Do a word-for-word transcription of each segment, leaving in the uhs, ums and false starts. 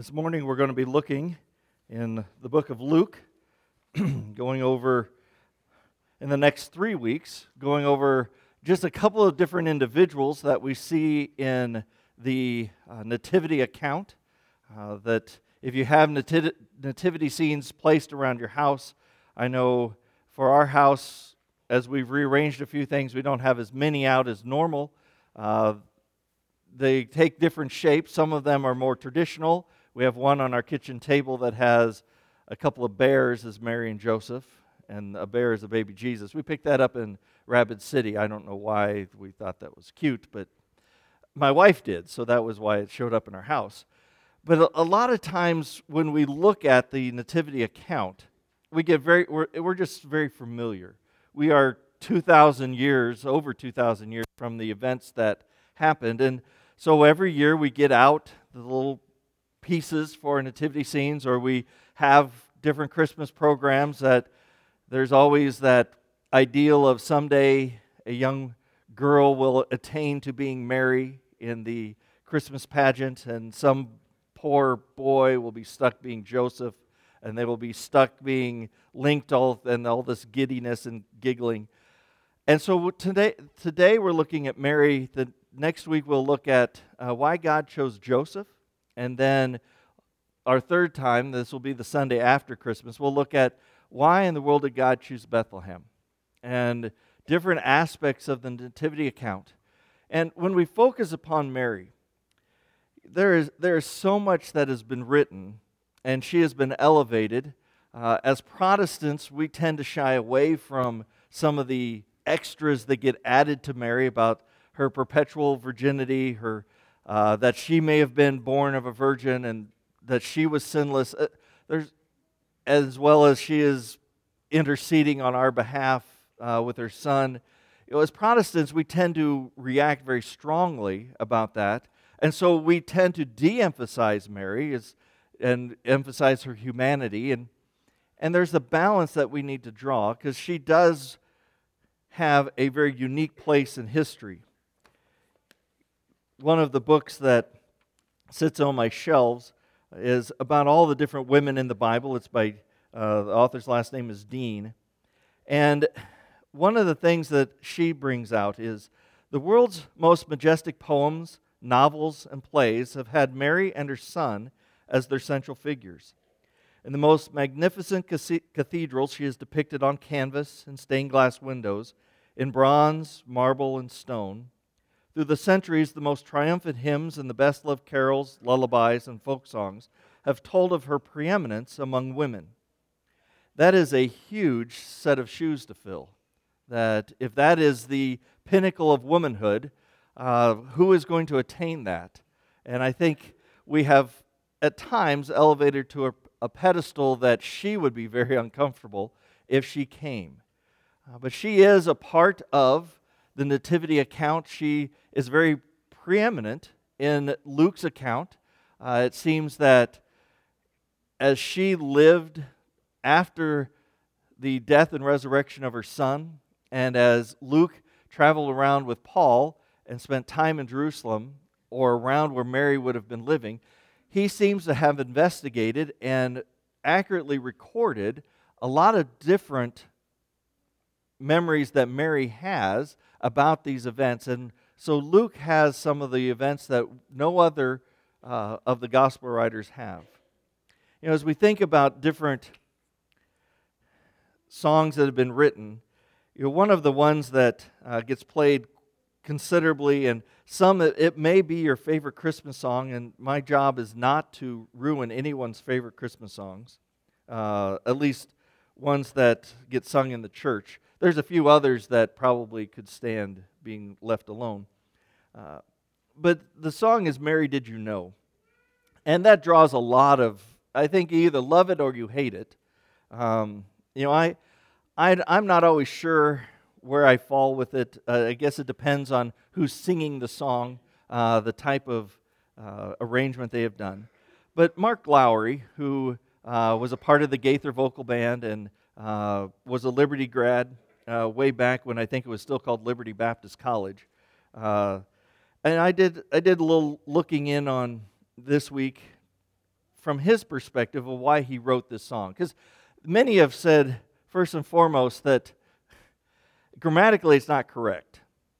This morning we're going to be looking in the book of Luke, going over, in the next three weeks, going over just a couple of different individuals that we see in the uh, nativity account, uh, that if you have nati- nativity scenes placed around your house, I know for our house, as we've rearranged a few things, we don't have as many out as normal. Uh, they take different shapes. Some of them are more traditional. We have one on our kitchen table that has a couple of bears as Mary and Joseph, and a bear as a baby Jesus. We picked that up in Rapid City. I don't know why we thought that was cute, but my wife did, so that was why it showed up in our house. But a, a lot of times when we look at the nativity account, we get very, we're, we're just very familiar. We are two thousand years, over two thousand years from the events that happened, and so every year we get out the little pieces for nativity scenes, or we have different Christmas programs that there's always that ideal of someday a young girl will attain to being Mary in the Christmas pageant, and some poor boy will be stuck being Joseph, and they will be stuck being linked all and all this giddiness and giggling. And so today, today we're looking at Mary. The next week we'll look at uh, why God chose Joseph. And then our third time, this will be the Sunday after Christmas, we'll look at why in the world did God choose Bethlehem and different aspects of the nativity account. And when we focus upon Mary, there is there is so much that has been written, and she has been elevated. Uh, as Protestants, we tend to shy away from some of the extras that get added to Mary about her perpetual virginity, her Uh, that she may have been born of a virgin and that she was sinless, uh, there's, as well as she is interceding on our behalf uh, with her son. You know, as Protestants, we tend to react very strongly about that, and so we tend to de-emphasize Mary as, and emphasize her humanity, and, and there's a balance that we need to draw, because she does have a very unique place in history. One of the books that sits on my shelves is about all the different women in the Bible. It's by, uh, the author's last name is Dean. And one of the things that she brings out is the world's most majestic poems, novels, and plays have had Mary and her son as their central figures. In the most magnificent cathedrals, she is depicted on canvas and stained glass windows, in bronze, marble, and stone. Through the centuries, the most triumphant hymns and the best-loved carols, lullabies, and folk songs have told of her preeminence among women. That is a huge set of shoes to fill. That if that is the pinnacle of womanhood, uh, who is going to attain that? And I think we have at times elevated to a, a pedestal that she would be very uncomfortable if she came. Uh, but she is a part of the nativity account. She is very preeminent in Luke's account. Uh, it seems that as she lived after the death and resurrection of her son, and as Luke traveled around with Paul and spent time in Jerusalem or around where Mary would have been living, he seems to have investigated and accurately recorded a lot of different memories that Mary has about these events. And so Luke has some of the events that no other uh, of the gospel writers have. You know, as we think about different songs that have been written, you know, one of the ones that uh, gets played considerably, and some, it, it may be your favorite Christmas song, and my job is not to ruin anyone's favorite Christmas songs, uh, at least ones that get sung in the church. There's a few others that probably could stand being left alone. Uh, but the song is Mary, Did You Know? And that draws a lot of, I think you either love it or you hate it. Um, you know, I, I, I'm not always sure where I fall with it. Uh, I guess it depends on who's singing the song, uh, the type of uh, arrangement they have done. But Mark Lowry, who uh, was a part of the Gaither Vocal Band and uh, was a Liberty grad, Uh, way back when I think it was still called Liberty Baptist College. Uh, and I did I did a little looking in on this week from his perspective of why he wrote this song. Because many have said, first and foremost, that grammatically it's not correct.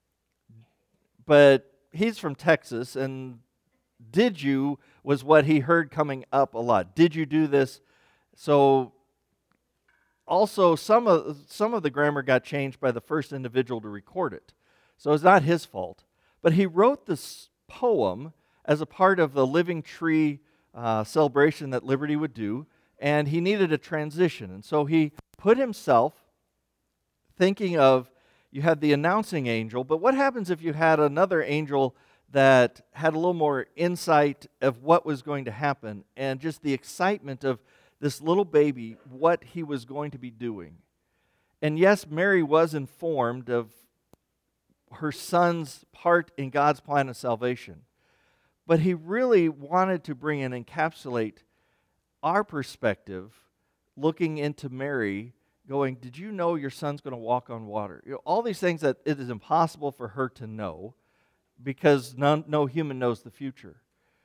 But he's from Texas, and did you was what he heard coming up a lot. Did you do this? So also some of some of the grammar got changed by the first individual to record it. So it's not his fault. But he wrote this poem as a part of the Living Tree uh, celebration that Liberty would do, and he needed a transition. And so he put himself thinking of, you had the announcing angel, but what happens if you had another angel that had a little more insight of what was going to happen and just the excitement of this little baby, what he was going to be doing. And yes, Mary was informed of her son's part in God's plan of salvation. But he really wanted to bring and encapsulate our perspective, looking into Mary, going, did you know your son's going to walk on water? You know, all these things that it is impossible for her to know, because none, no human knows the future.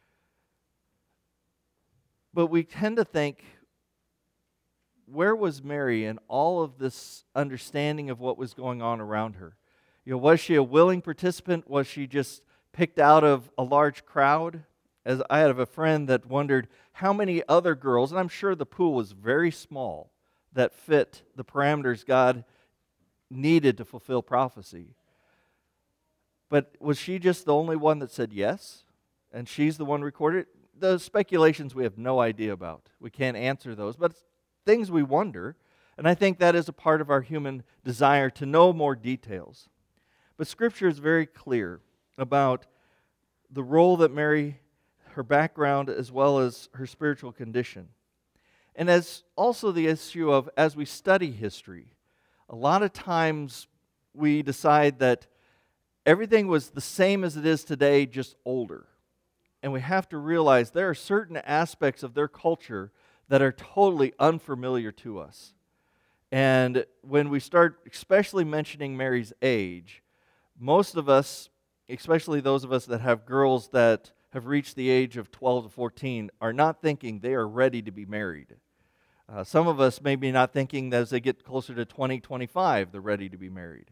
But we tend to think, where was Mary in all of this understanding of what was going on around her? You know, was she a willing participant? Was she just picked out of a large crowd? As I have a friend that wondered how many other girls, and I'm sure the pool was very small, that fit the parameters God needed to fulfill prophecy. But was she just the only one that said yes? And she's the one recorded? The speculations we have no idea about. We can't answer those, but it's things we wonder. And I think that is a part of our human desire to know more details. But Scripture is very clear about the role that Mary, her background, as well as her spiritual condition. And as also the issue of, as we study history, a lot of times we decide that everything was the same as it is today, just older. And we have to realize there are certain aspects of their culture that are totally unfamiliar to us. And when we start especially mentioning Mary's age, most of us, especially those of us that have girls that have reached the age of twelve to fourteen, are not thinking they are ready to be married. Uh, some of us may be not thinking that as they get closer to twenty, twenty-five, they're ready to be married.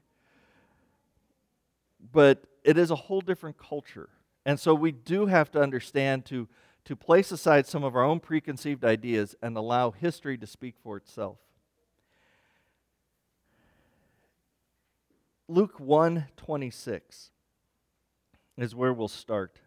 But it is a whole different culture. And so we do have to understand to, to place aside some of our own preconceived ideas and allow history to speak for itself. Luke one twenty-six is where we'll start.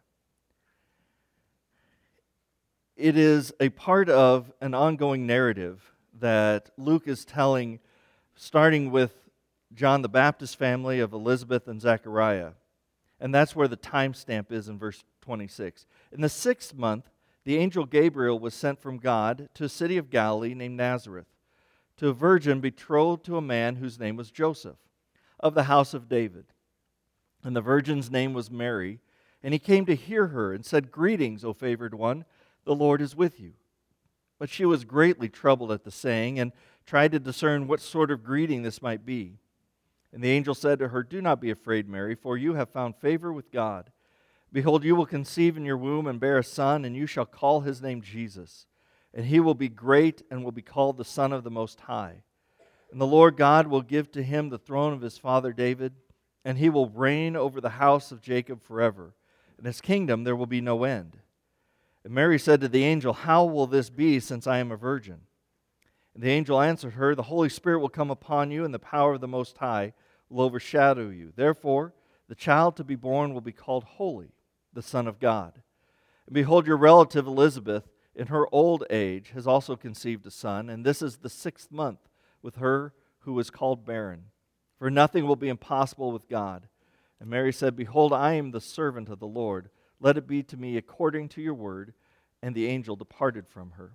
It is a part of an ongoing narrative that Luke is telling, starting with John the Baptist family of Elizabeth and Zechariah. And that's where the timestamp is in verse twenty-six. In the sixth month, the angel Gabriel was sent from God to a city of Galilee named Nazareth, to a virgin betrothed to a man whose name was Joseph, of the house of David. And the virgin's name was Mary. And he came to hear her and said, "Greetings, O favored one, the Lord is with you." But she was greatly troubled at the saying and tried to discern what sort of greeting this might be. And the angel said to her, "Do not be afraid, Mary, for you have found favor with God. Behold, you will conceive in your womb and bear a son, and you shall call his name Jesus. And he will be great and will be called the Son of the Most High. And the Lord God will give to him the throne of his father David, and he will reign over the house of Jacob forever. In his kingdom there will be no end." And Mary said to the angel, "How will this be, since I am a virgin?" And the angel answered her, "The Holy Spirit will come upon you, and the power of the Most High will overshadow you. Therefore, the child to be born will be called Holy, the Son of God. And behold, your relative Elizabeth, in her old age, has also conceived a son, and this is the sixth month with her who was called barren. For nothing will be impossible with God." And Mary said, "Behold, I am the servant of the Lord. Let it be to me according to your word." And the angel departed from her.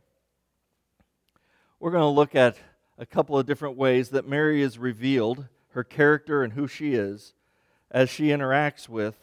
We're going to look at a couple of different ways that Mary is revealed, her character and who she is, as she interacts with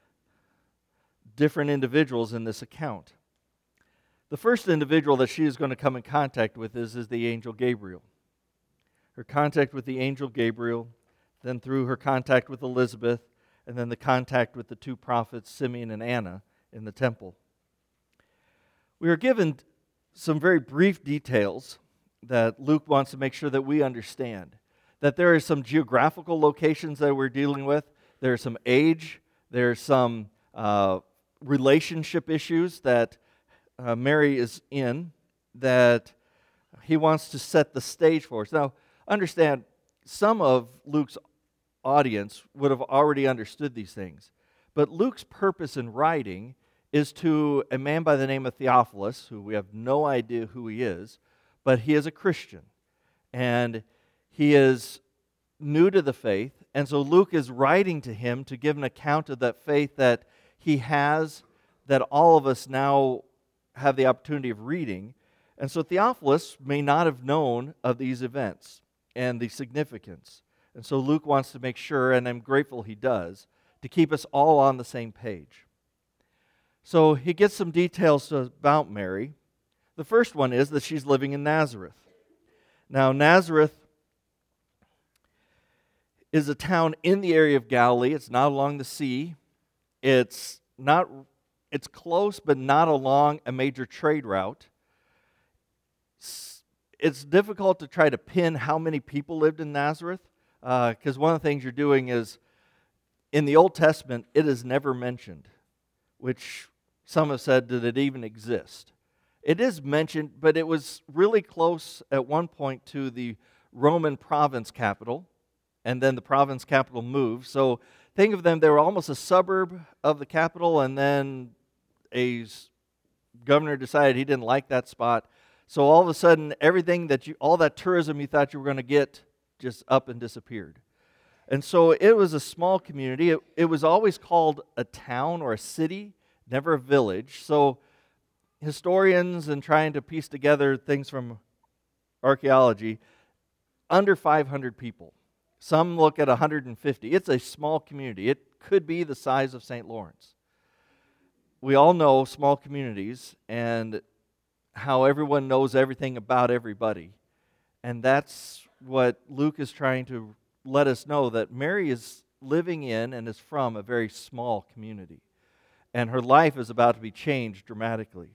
different individuals in this account. The first individual that she is going to come in contact with is, is the angel Gabriel. Her contact with the angel Gabriel, then through her contact with Elizabeth, and then the contact with the two prophets, Simeon and Anna, in the temple. We are given some very brief details that Luke wants to make sure that we understand. That there are some geographical locations that we're dealing with. There's some age. There's some uh, relationship issues that uh, Mary is in that he wants to set the stage for us. Now, understand, some of Luke's audience would have already understood these things. But Luke's purpose in writing is to a man by the name of Theophilus, who we have no idea who he is, but he is a Christian. And he is new to the faith, and so Luke is writing to him to give an account of that faith that he has, that all of us now have the opportunity of reading. And so Theophilus may not have known of these events and the significance. And so Luke wants to make sure, and I'm grateful he does, to keep us all on the same page. So he gets some details about Mary. The first one is that she's living in Nazareth. Now, Nazareth is a town in the area of Galilee. It's not along the sea. It's not. It's close, but not along a major trade route. It's difficult to try to pin how many people lived in Nazareth, because uh, one of the things you're doing is, in the Old Testament, it is never mentioned, which some have said, did it even exist? It is mentioned, but it was really close at one point to the Roman province capital, and then the province capital moved. So think of them, they were almost a suburb of the capital, and then a governor decided he didn't like that spot. So all of a sudden, everything that you, all that tourism you thought you were going to get just up and disappeared. And so it was a small community. It, it was always called a town or a city, never a village. So historians and trying to piece together things from archaeology, under five hundred people. Some look at one hundred fifty. It's a small community. It could be the size of Saint Lawrence. We all know small communities and how everyone knows everything about everybody. And that's what Luke is trying to let us know, that Mary is living in and is from a very small community. And her life is about to be changed dramatically.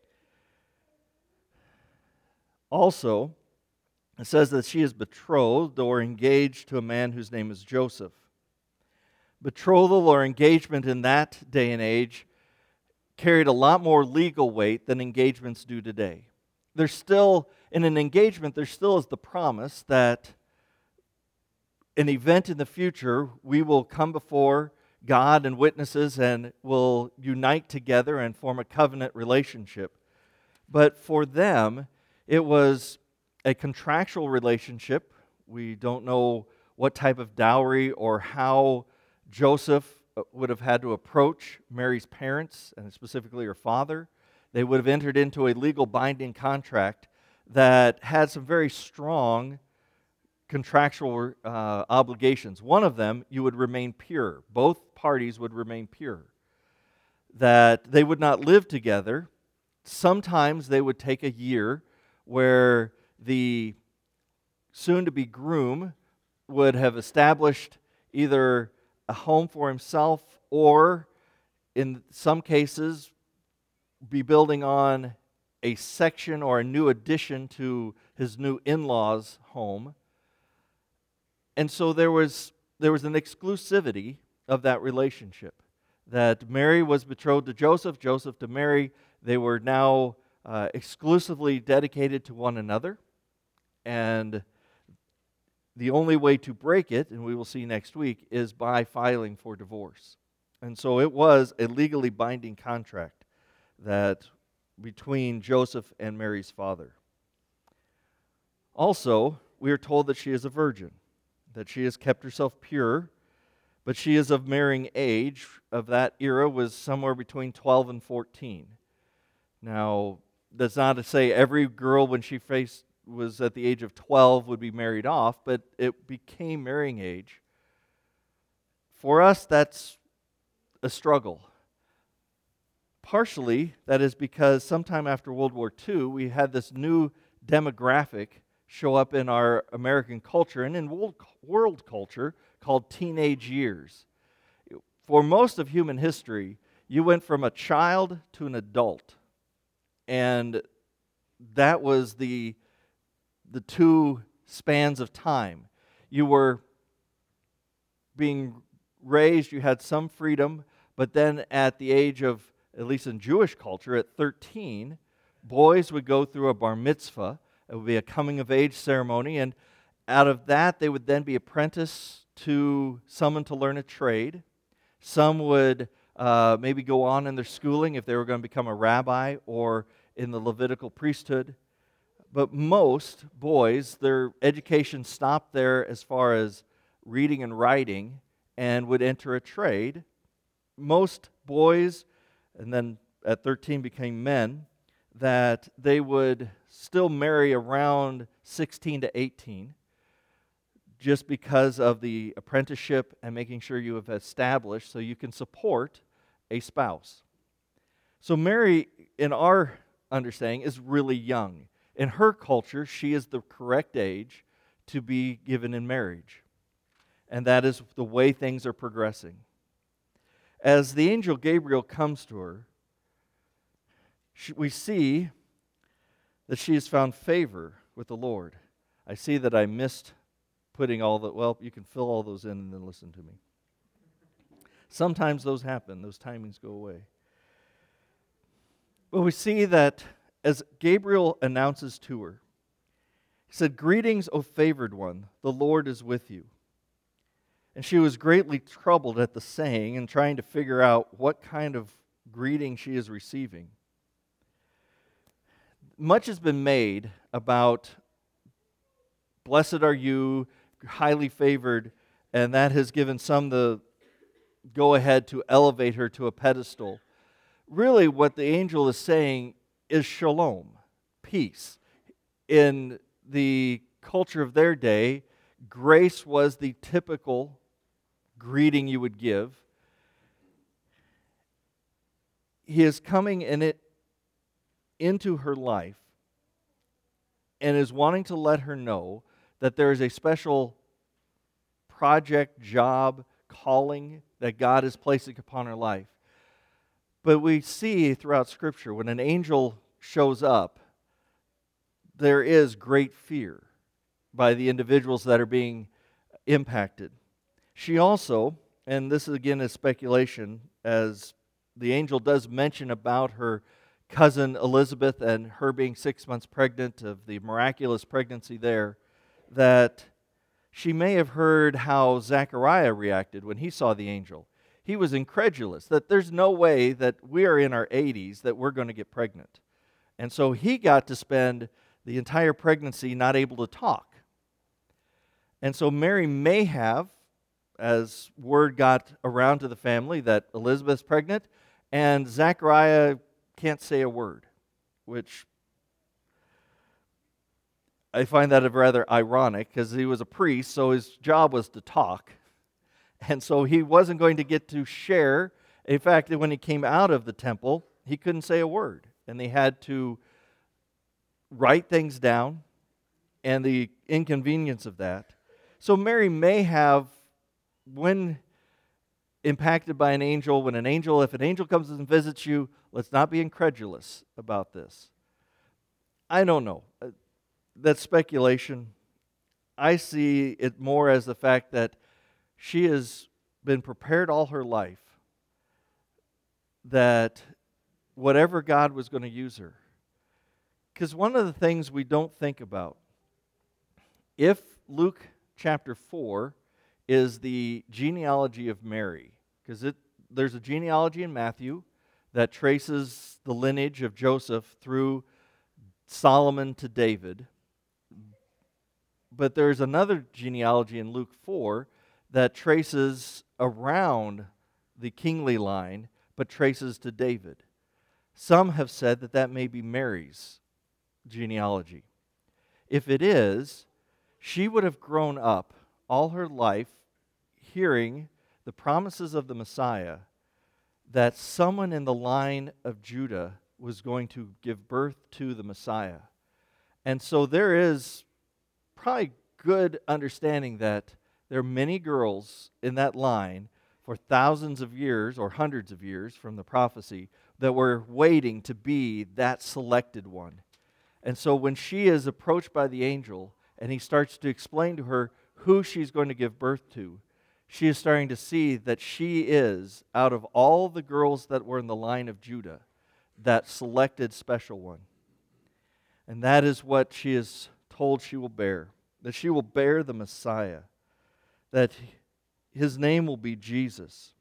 Also, it says that she is betrothed or engaged to a man whose name is Joseph. Betrothal or engagement in that day and age carried a lot more legal weight than engagements do today. There's still, in an engagement, there still is the promise that an event in the future, we will come before God and witnesses and will unite together and form a covenant relationship. But for them, it was a contractual relationship. We don't know what type of dowry or how Joseph would have had to approach Mary's parents, and specifically her father. They would have entered into a legal binding contract that had some very strong contractual uh, obligations. One of them, you would remain pure. Both parties would remain pure. That they would not live together. Sometimes they would take a year where the soon-to-be groom would have established either a home for himself or, in some cases, be building on a section or a new addition to his new in-laws' home. And so there was there was an exclusivity of that relationship. That Mary was betrothed to Joseph, Joseph to Mary. They were now uh, exclusively dedicated to one another. And the only way to break it, and we will see next week, is by filing for divorce. And so it was a legally binding contract that between Joseph and Mary's father. Also, we are told that she is a virgin, that she has kept herself pure, but she is of marrying age. Of that era was somewhere between twelve and fourteen. Now, that's not to say every girl when she faced was at the age of twelve would be married off, but it became marrying age. For us, that's a struggle. Partially, that is because sometime after World War Two, we had this new demographic show up in our American culture and in world, world culture called teenage years. For most of human history, you went from a child to an adult. And that was the, the two spans of time. You were being raised, you had some freedom, but then at the age of, at least in Jewish culture, at thirteen, boys would go through a bar mitzvah. It would be a coming-of-age ceremony, and out of that, they would then be apprenticed to someone to learn a trade. Some would uh, maybe go on in their schooling if they were going to become a rabbi or in the Levitical priesthood. But most boys, their education stopped there as far as reading and writing and would enter a trade. Most boys, and then at thirteen became men, that they would still marry around sixteen to eighteen, just because of the apprenticeship and making sure you have established so you can support a spouse. So Mary, in our understanding, is really young. In her culture, she is the correct age to be given in marriage. And that is the way things are progressing. As the angel Gabriel comes to her, we see that she has found favor with the Lord. I see that I missed putting all the, well, you can fill all those in and then listen to me. Sometimes those happen, those timings go away. But we see that as Gabriel announces to her, he said, "Greetings, O favored one, the Lord is with you." And she was greatly troubled at the saying and trying to figure out what kind of greeting she is receiving. Much has been made about blessed are you, highly favored, and that has given some the go-ahead to elevate her to a pedestal. Really, what the angel is saying is shalom, peace. In the culture of their day, grace was the typical greeting you would give. He is coming in it into her life and is wanting to let her know that there is a special project, job, calling that God is placing upon her life. But we see throughout Scripture, when an angel shows up, there is great fear by the individuals that are being impacted. She also, and this again is speculation, as the angel does mention about her cousin Elizabeth and her being six months pregnant, of the miraculous pregnancy there, that she may have heard how Zechariah reacted when he saw the angel. He was incredulous that there's no way that we are in our eighties that we're going to get pregnant. And so he got to spend the entire pregnancy not able to talk. And so Mary may have, as word got around to the family that Elizabeth's pregnant, and Zechariah can't say a word, which I find that rather ironic, because he was a priest, so his job was to talk. And so he wasn't going to get to share. In fact, when he came out of the temple, he couldn't say a word. And they had to write things down, and the inconvenience of that. So Mary may have, when impacted by an angel, when an angel, if an angel comes and visits you, let's not be incredulous about this. I don't know. That's speculation. I see it more as the fact that she has been prepared all her life that whatever God was going to use her. Because one of the things we don't think about, if Luke chapter four is the genealogy of Mary, because it there's a genealogy in Matthew that traces the lineage of Joseph through Solomon to David. But there's another genealogy in Luke four that traces around the kingly line, but traces to David. Some have said that that may be Mary's genealogy. If it is, she would have grown up all her life hearing the promises of the Messiah that someone in the line of Judah was going to give birth to the Messiah. And so there is probably good understanding that there are many girls in that line for thousands of years or hundreds of years from the prophecy that were waiting to be that selected one. And so when she is approached by the angel and he starts to explain to her who she's going to give birth to, she is starting to see that she is, out of all the girls that were in the line of Judah, that selected special one. And that is what she is told she will bear, that she will bear the Messiah, that his name will be Jesus.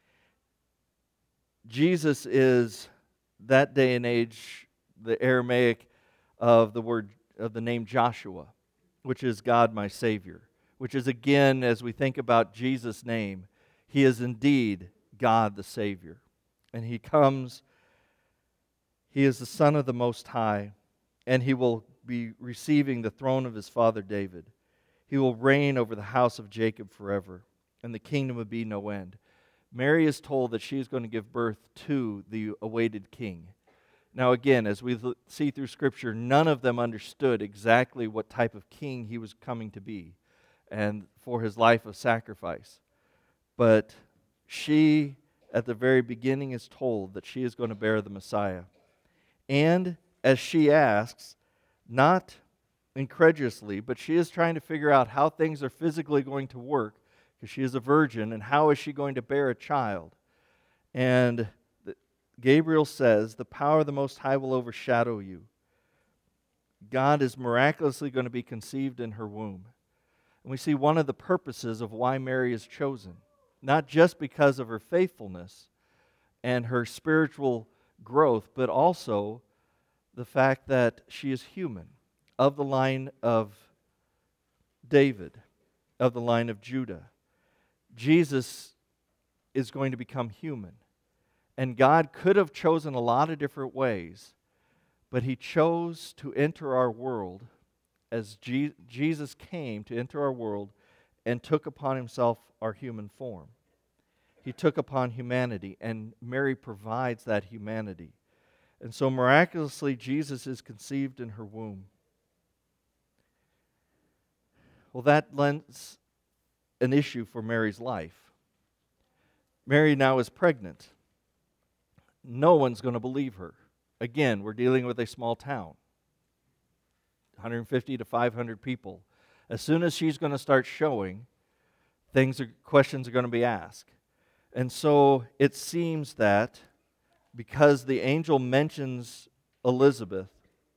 Jesus is, that day and age, the Aramaic of the word of the name Joshua, which is God my Savior, which is again, as we think about Jesus' name, he is indeed God the Savior. And he comes, he is the Son of the Most High, and he will be receiving the throne of his father David. He will reign over the house of Jacob forever, and the kingdom will be no end. Mary is told that she is going to give birth to the awaited king. Now again, as we see through Scripture, none of them understood exactly what type of king he was coming to be and for his life of sacrifice. But she, at the very beginning, is told that she is going to bear the Messiah. And as she asks, not incredulously, but she is trying to figure out how things are physically going to work, because she is a virgin, and how is she going to bear a child? And Gabriel says, the power of the Most High will overshadow you. God is miraculously going to be conceived in her womb. And we see one of the purposes of why Mary is chosen, not just because of her faithfulness and her spiritual growth, but also the fact that she is human, of the line of David, of the line of Judah. Jesus is going to become human. And God could have chosen a lot of different ways, but he chose to enter our world as Je- Jesus came to enter our world and took upon himself our human form. He took upon humanity, and Mary provides that humanity. And so miraculously, Jesus is conceived in her womb. Well, that lends an issue for Mary's life. Mary now is pregnant. No one's going to believe her. Again, we're dealing with a small town, one hundred fifty to five hundred people. As soon as she's going to start showing, things are, questions are going to be asked. And so it seems that because the angel mentions Elizabeth,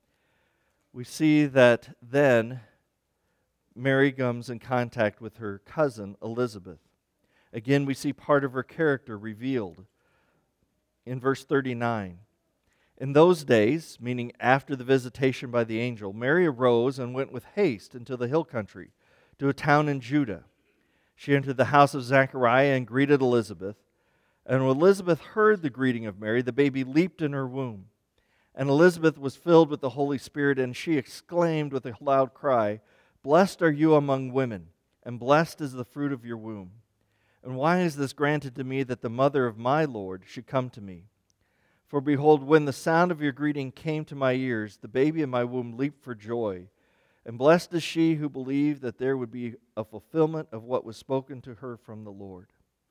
we see that then Mary comes in contact with her cousin Elizabeth. Again, we see part of her character revealed in verse thirty-nine. In those days, meaning after the visitation by the angel, Mary arose and went with haste into the hill country, to a town in Judah. She entered the house of Zechariah and greeted Elizabeth. And when Elizabeth heard the greeting of Mary, the baby leaped in her womb. And Elizabeth was filled with the Holy Spirit, and she exclaimed with a loud cry, "Blessed are you among women, and blessed is the fruit of your womb. And why is this granted to me, that the mother of my Lord should come to me? For behold, when the sound of your greeting came to my ears, the baby in my womb leaped for joy. And blessed is she who believed that there would be a fulfillment of what was spoken to her from the Lord."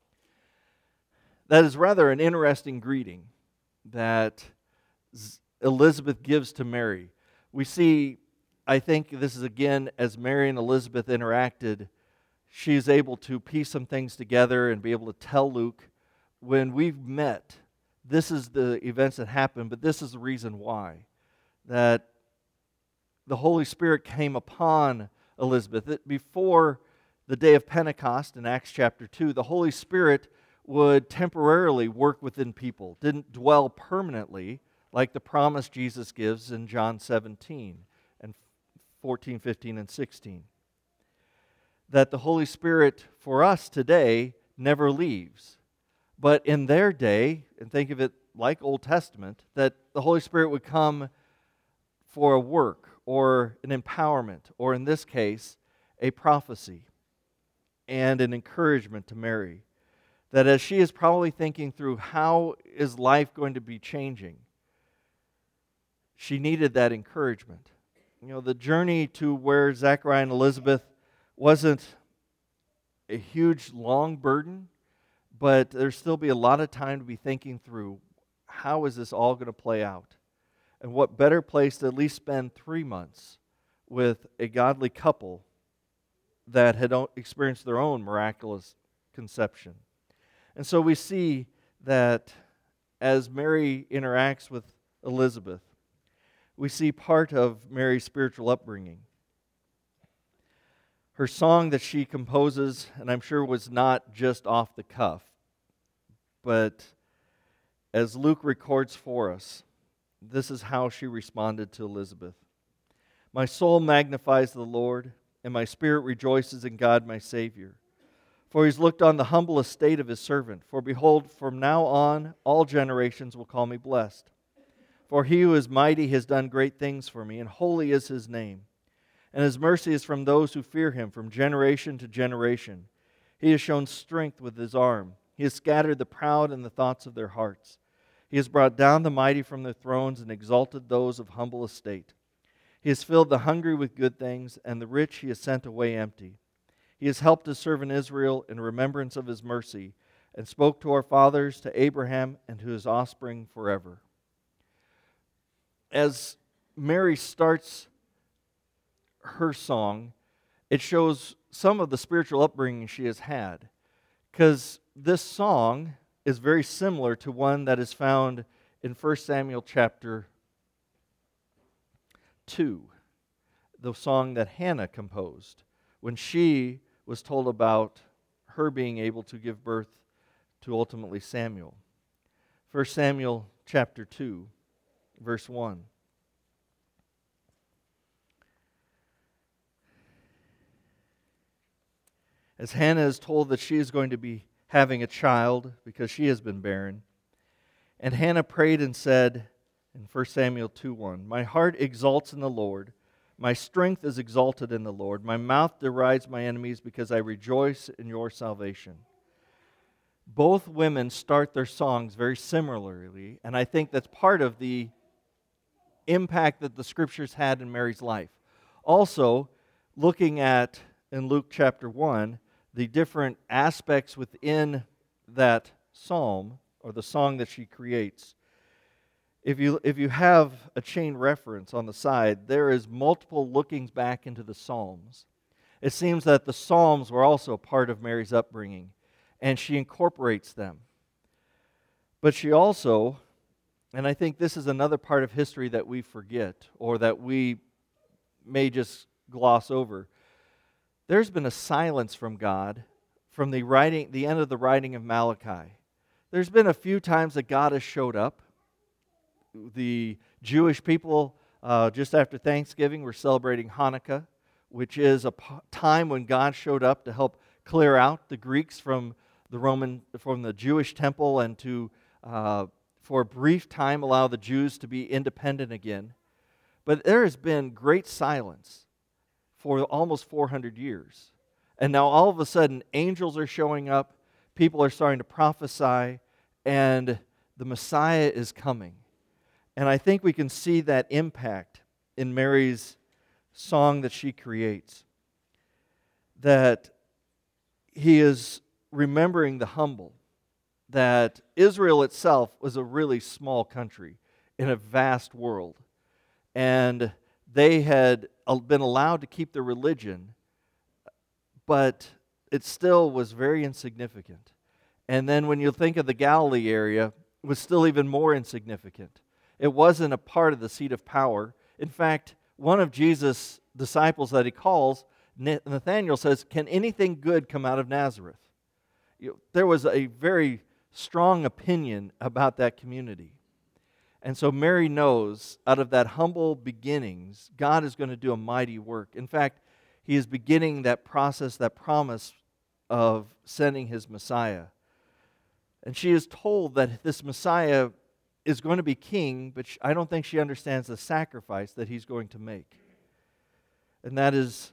That is rather an interesting greeting that Elizabeth gives to Mary. We see, I think this is again, as Mary and Elizabeth interacted, she is able to piece some things together and be able to tell Luke, when we've met, this is the events that happened, but this is the reason why. That the Holy Spirit came upon Elizabeth. That before the day of Pentecost in Acts chapter two, the Holy Spirit would temporarily work within people, didn't dwell permanently like the promise Jesus gives in John seventeen and fourteen, fifteen, and sixteen. That the Holy Spirit for us today never leaves. But in their day, and think of it like Old Testament, that the Holy Spirit would come for a work or an empowerment, or in this case, a prophecy and an encouragement to Mary. That as she is probably thinking through how is life going to be changing, she needed that encouragement. You know, the journey to where Zechariah and Elizabeth wasn't a huge, long burden, but there'll still be a lot of time to be thinking through, how is this all going to play out? And what better place to at least spend three months with a godly couple that had experienced their own miraculous conception. And so we see that as Mary interacts with Elizabeth, we see part of Mary's spiritual upbringing. Her song that she composes, and I'm sure was not just off the cuff, but as Luke records for us, this is how she responded to Elizabeth. My soul magnifies the Lord, and my spirit rejoices in God my Savior. For He's looked on the humble estate of His servant. For behold, from now on all generations will call me blessed. For He who is mighty has done great things for me, and holy is His name. And His mercy is from those who fear Him, from generation to generation. He has shown strength with His arm. He has scattered the proud in the thoughts of their hearts. He has brought down the mighty from their thrones and exalted those of humble estate. He has filled the hungry with good things, and the rich He has sent away empty. He has helped His servant Israel in remembrance of His mercy, and spoke to our fathers, to Abraham, and to his offspring forever. As Mary starts her song, it shows some of the spiritual upbringing she has had. Because this song is very similar to one that is found in First Samuel chapter two, the song that Hannah composed when she was told about her being able to give birth to ultimately Samuel. First Samuel chapter two, verse one. As Hannah is told that she is going to be having a child because she has been barren, and Hannah prayed and said in First Samuel two one, my heart exalts in the Lord, my strength is exalted in the Lord, my mouth derides my enemies because I rejoice in your salvation. Both women start their songs very similarly, and I think that's part of the impact that the Scriptures had in Mary's life. Also, looking at, in Luke chapter one, the different aspects within that psalm, or the song that she creates. If you, if you have a chain reference on the side, there is multiple lookings back into the Psalms. It seems that the Psalms were also part of Mary's upbringing, and she incorporates them. But she also, and I think this is another part of history that we forget, or that we may just gloss over, there's been a silence from God from the writing, the end of the writing of Malachi. There's been a few times that God has showed up. The Jewish people, uh, just after Thanksgiving, were celebrating Hanukkah, which is a p- time when God showed up to help clear out the Greeks from the Roman, from the Jewish temple, and to, uh, for a brief time, allow the Jews to be independent again. But there has been great silence for almost four hundred years. And now all of a sudden, angels are showing up, people are starting to prophesy, and the Messiah is coming. And I think we can see that impact in Mary's song that she creates. That He is remembering the humble. That Israel itself was a really small country in a vast world. And they had been allowed to keep their religion, but it still was very insignificant. And then when you think of the Galilee area, it was still even more insignificant. It wasn't a part of the seat of power. In fact, one of Jesus' disciples that He calls, Nathanael, says, can anything good come out of Nazareth? You know, there was a very strong opinion about that community. And so Mary knows, out of that humble beginnings, God is going to do a mighty work. In fact, He is beginning that process, that promise of sending His Messiah. And she is told that this Messiah is going to be king, but I don't think she understands the sacrifice that He's going to make. And that is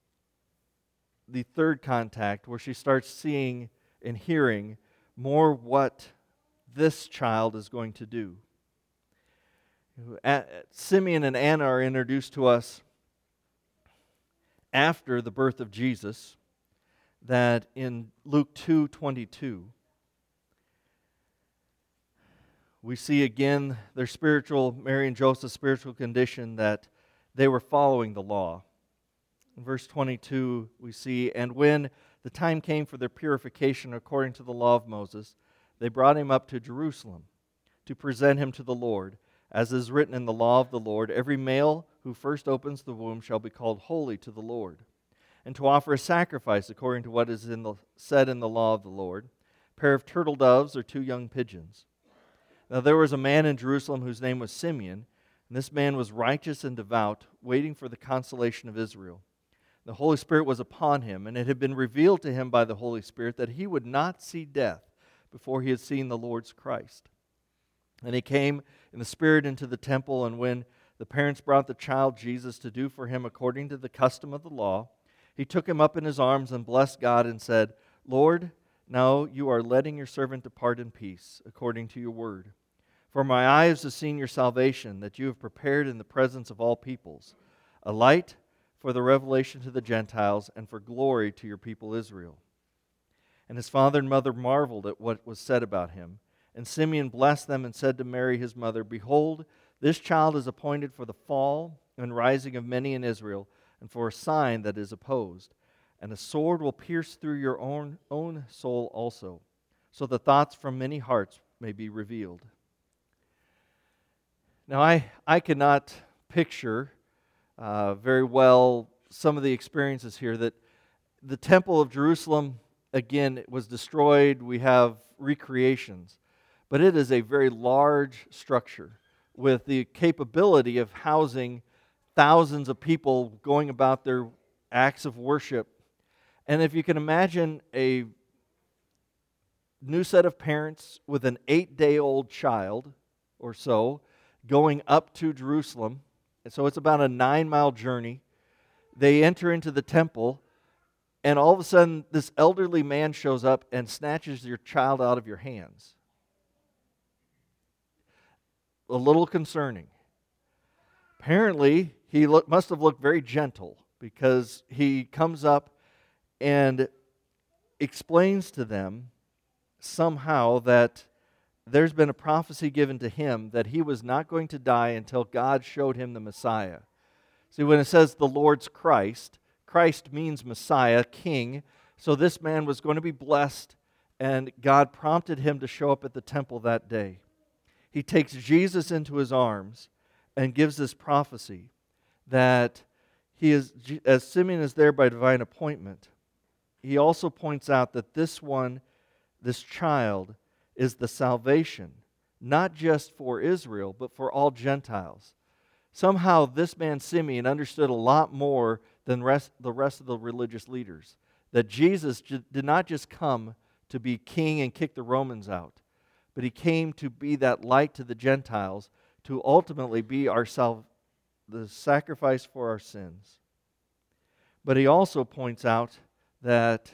the third contact, where she starts seeing and hearing more what this child is going to do. Simeon and Anna are introduced to us after the birth of Jesus, that in Luke two twenty-two, we see again their spiritual, Mary and Joseph's spiritual condition, that they were following the law. In verse twenty-two, we see, "And when the time came for their purification according to the law of Moses, they brought him up to Jerusalem to present him to the Lord. As is written in the law of the Lord, every male who first opens the womb shall be called holy to the Lord. And to offer a sacrifice according to what is in the, said in the law of the Lord, a pair of turtle doves or two young pigeons. Now there was a man in Jerusalem whose name was Simeon, and this man was righteous and devout, waiting for the consolation of Israel. The Holy Spirit was upon him, and it had been revealed to him by the Holy Spirit that he would not see death before he had seen the Lord's Christ. And he came in the Spirit into the temple, and when the parents brought the child Jesus to do for him according to the custom of the law, he took him up in his arms and blessed God and said, Lord, now you are letting your servant depart in peace, according to your word. For my eyes have seen your salvation, that you have prepared in the presence of all peoples, a light for the revelation to the Gentiles, and for glory to your people Israel. And his father and mother marveled at what was said about him. And Simeon blessed them and said to Mary his mother, Behold, this child is appointed for the fall and rising of many in Israel, and for a sign that is opposed. And a sword will pierce through your own, own soul also, so the thoughts from many hearts may be revealed. Now, I, I cannot picture uh, very well some of the experiences here. That the Temple of Jerusalem, again, was destroyed. We have recreations. But it is a very large structure with the capability of housing thousands of people going about their acts of worship. And if you can imagine a new set of parents with an eight-day-old child or so going up to Jerusalem, and so it's about a nine-mile journey. They enter into the temple, and all of a sudden this elderly man shows up and snatches your child out of your hands. A little concerning. Apparently, he look, must have looked very gentle, because he comes up and explains to them somehow that there's been a prophecy given to him that he was not going to die until God showed him the Messiah. See, when it says the Lord's Christ, Christ means Messiah, King. So this man was going to be blessed, and God prompted him to show up at the temple that day. He takes Jesus into his arms and gives this prophecy that he is, as Simeon is there by divine appointment, he also points out that this one, this child, is the salvation, not just for Israel, but for all Gentiles. Somehow this man Simeon understood a lot more than rest, the rest of the religious leaders. That Jesus j- did not just come to be king and kick the Romans out, but he came to be that light to the Gentiles, to ultimately be our sal- the sacrifice for our sins. But he also points out that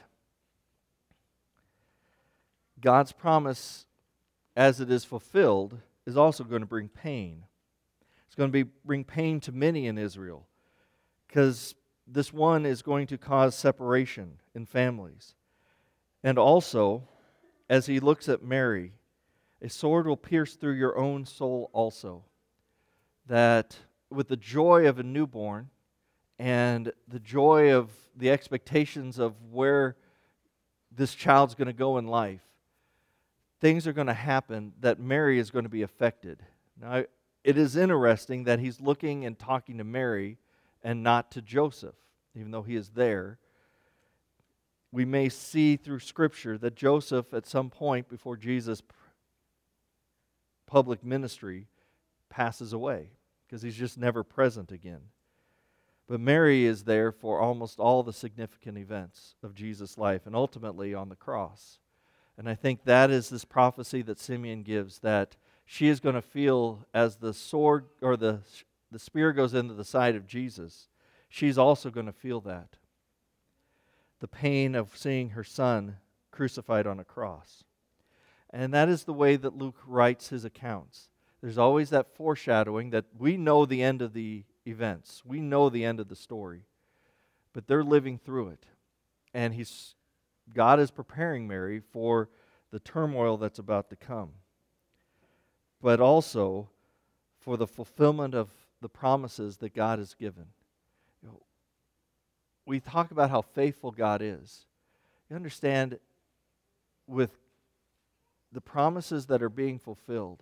God's promise, as it is fulfilled, is also going to bring pain. It's going to be, bring pain to many in Israel, because this one is going to cause separation in families. And also, as he looks at Mary, a sword will pierce through your own soul also. That with the joy of a newborn and the joy of the expectations of where this child's going to go in life, things are going to happen that Mary is going to be affected. Now, it is interesting that he's looking and talking to Mary and not to Joseph, even though he is there. We may see through Scripture that Joseph, at some point before Jesus' public ministry, passes away, because he's just never present again. But Mary is there for almost all the significant events of Jesus' life, and ultimately on the cross. And I think that is this prophecy that Simeon gives, that she is going to feel as the sword or the, the spear goes into the side of Jesus, she's also going to feel that. The pain of seeing her son crucified on a cross. And that is the way that Luke writes his accounts. There's always that foreshadowing that we know the end of the events. We know the end of the story. But they're living through it. And he's God is preparing Mary for the turmoil that's about to come. but also for the fulfillment of the promises that God has given. You know, we talk about how faithful God is. You understand, with the promises that are being fulfilled,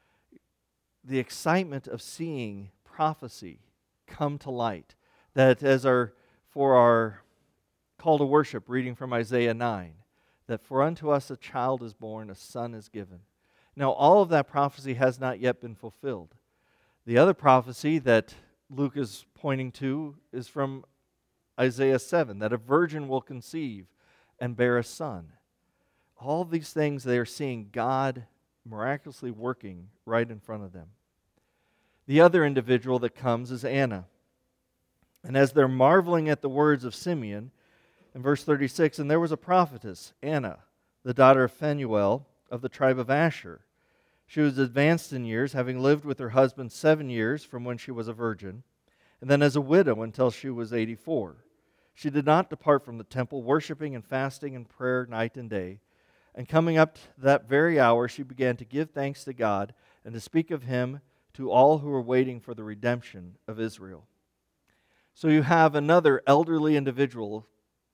the excitement of seeing prophecy come to light, that as our for our call to worship, reading from Isaiah nine, that for unto us a child is born, a son is given. Now, all of that prophecy has not yet been fulfilled. The other prophecy that Luke is pointing to is from Isaiah seven, that a virgin will conceive and bear a son. All of these things, they are seeing God miraculously working right in front of them. The other individual that comes is Anna. And as they're marveling at the words of Simeon, in verse thirty-six, and there was a prophetess, Anna, the daughter of Phanuel of the tribe of Asher. She was advanced in years, having lived with her husband seven years from when she was a virgin, and then as a widow until she was eighty-four. She did not depart from the temple, worshiping and fasting in prayer night and day. And coming up to that very hour, she began to give thanks to God and to speak of Him to all who were waiting for the redemption of Israel. So you have another elderly individual,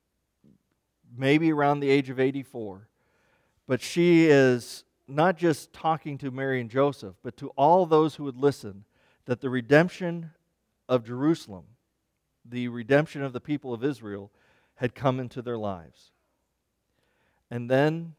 maybe around the age of eighty-four, but she is not just talking to Mary and Joseph, but to all those who would listen, that the redemption of Jerusalem, the redemption of the people of Israel, had come into their lives. And then,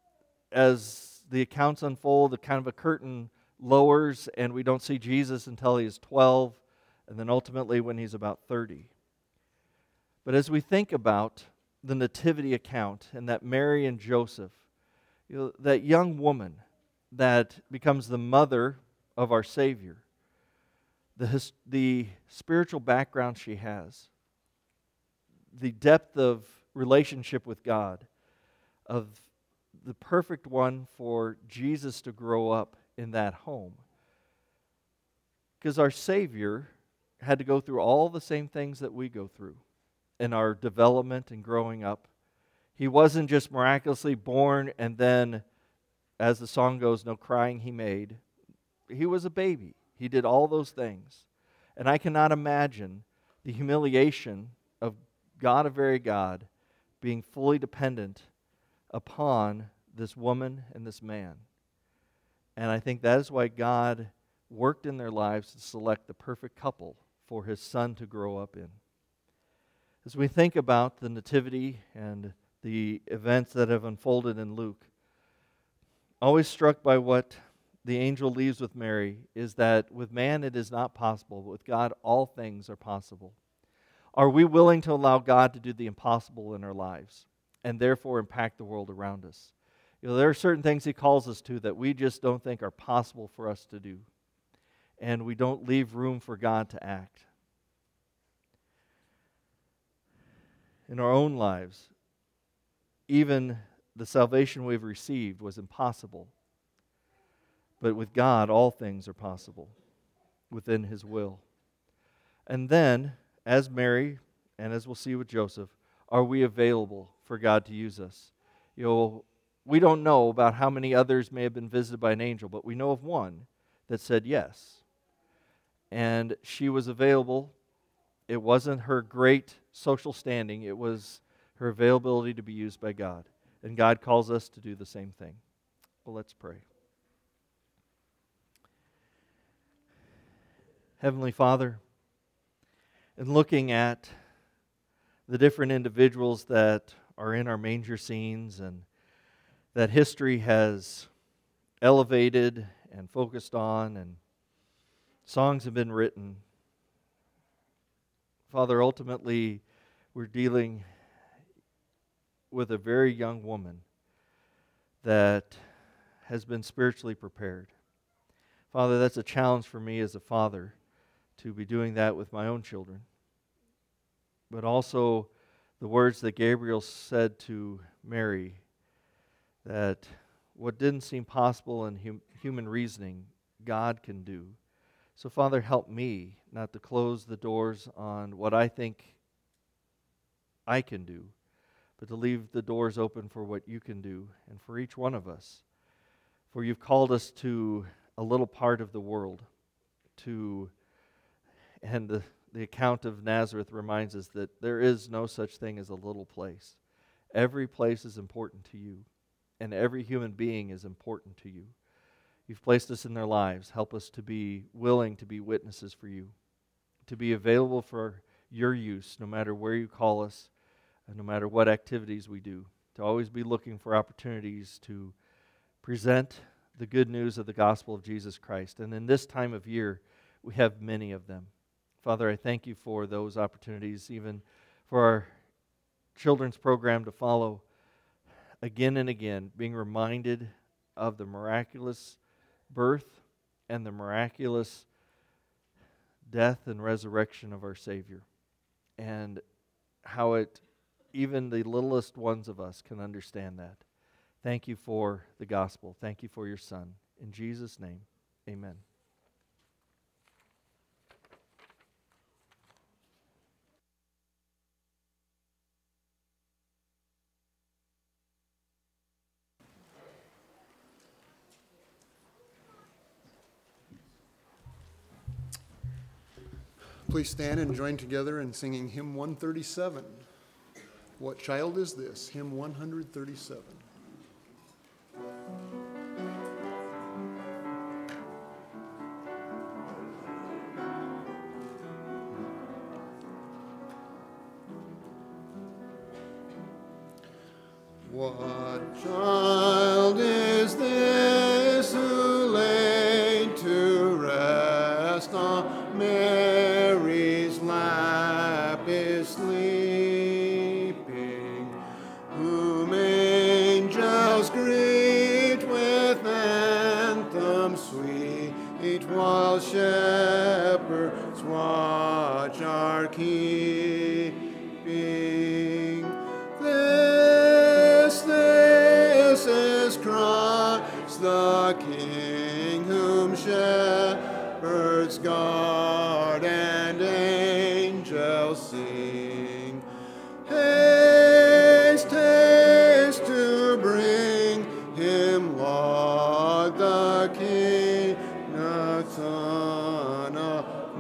as the accounts unfold, a kind of a curtain lowers, and we don't see Jesus until he is twelve, and then ultimately when he's about thirty. But as we think about the nativity account, and that Mary and Joseph, you know, that young woman that becomes the mother of our Savior, the, his, the spiritual background she has, the depth of relationship with God, of the perfect one for Jesus to grow up in that home. Because our Savior had to go through all the same things that we go through in our development and growing up. He wasn't just miraculously born and then, as the song goes, no crying he made. He was a baby. He did all those things. And I cannot imagine the humiliation of God, a very God, being fully dependent upon this woman and this man. And I think that is why God worked in their lives to select the perfect couple for His Son to grow up in. As we think about the Nativity and the events that have unfolded in Luke, always struck by what the angel leaves with Mary is that with man it is not possible, but with God all things are possible. Are we willing to allow God to do the impossible in our lives and therefore impact the world around us? You know, there are certain things He calls us to that we just don't think are possible for us to do, and we don't leave room for God to act. In our own lives, even the salvation we've received was impossible. But with God, all things are possible within His will. And then, as Mary, and as we'll see with Joseph, are we available for God to use us? You know, we don't know about how many others may have been visited by an angel, but we know of one that said yes. And she was available. It wasn't her great social standing. It was her availability to be used by God. And God calls us to do the same thing. Well, let's pray. Heavenly Father, in looking at the different individuals that are in our manger scenes and that history has elevated and focused on, and songs have been written, Father, ultimately we're dealing with a very young woman that has been spiritually prepared. Father, that's a challenge for me as a father to be doing that with my own children. But also the words that Gabriel said to Mary, that what didn't seem possible in hum- human reasoning, God can do. So Father, help me not to close the doors on what I think I can do, but to leave the doors open for what You can do and for each one of us. For You've called us to a little part of the world to, and the, the account of Nazareth reminds us that there is no such thing as a little place. Every place is important to you, and every human being is important to you. You've placed us in their lives. Help us to be willing to be witnesses for you, to be available for your use no matter where you call us and no matter what activities we do, to always be looking for opportunities to present the good news of the gospel of Jesus Christ. And in this time of year, we have many of them. Father, I thank you for those opportunities, even for our children's program to follow again and again, being reminded of the miraculous birth and the miraculous death and resurrection of our Savior, and how it, even the littlest ones of us can understand that. Thank you for the gospel. Thank you for your Son. In Jesus' name, amen. Please stand and join together in singing hymn one thirty-seven. What Child Is This? Hymn one thirty-seven. What child is this who laid to rest on Mary's lap is sleeping, whom angels greet with anthems sweet, while shepherds watch our keeping? This, this is Christ the King, whom shepherds guard and angels sing. Haste, haste to bring him Lord the King, the Son of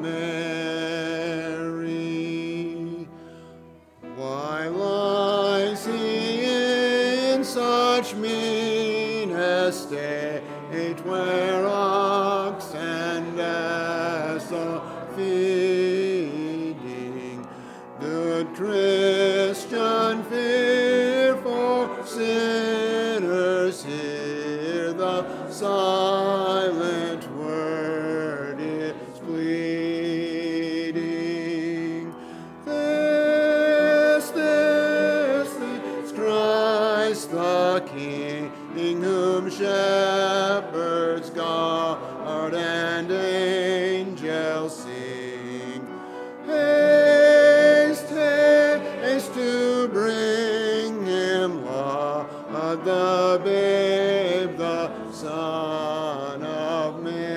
Mary. Why lies he in such mean estate, where ox and ass are feeding? Good Christian, fear for sinners, hear the silent word is pleading. This, this is Christ the King, whom shepherds guard and angels sing. Haste, haste to bring him Lord the babe, the Son of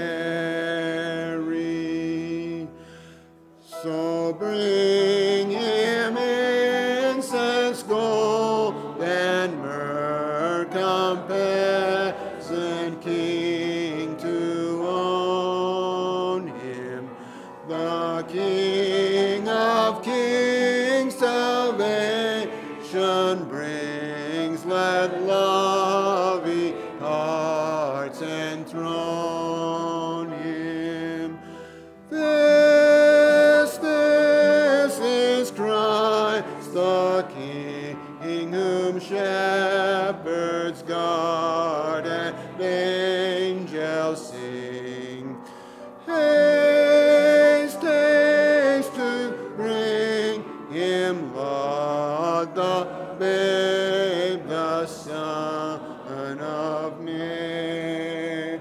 Mary. So bring him incense, gold, and myrrh, compassion King to own him, the King of kings, salvation brings. Let loving hearts enthrone him. This, this is Christ the King, whom shepherds guard and angels sing. Haste, haste to bring him Lord the babe, the Son of Mary.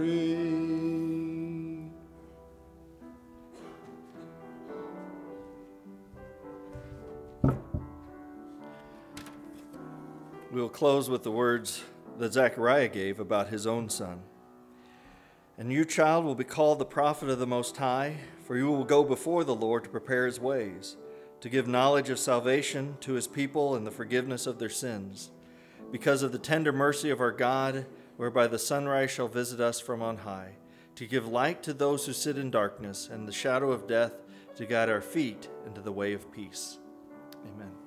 We'll close with the words that Zechariah gave about his own son. And you, child, will be called the prophet of the Most High, for you will go before the Lord to prepare his ways, to give knowledge of salvation to his people and the forgiveness of their sins, because of the tender mercy of our God, whereby the sunrise shall visit us from on high, to give light to those who sit in darkness and the shadow of death, to guide our feet into the way of peace. Amen.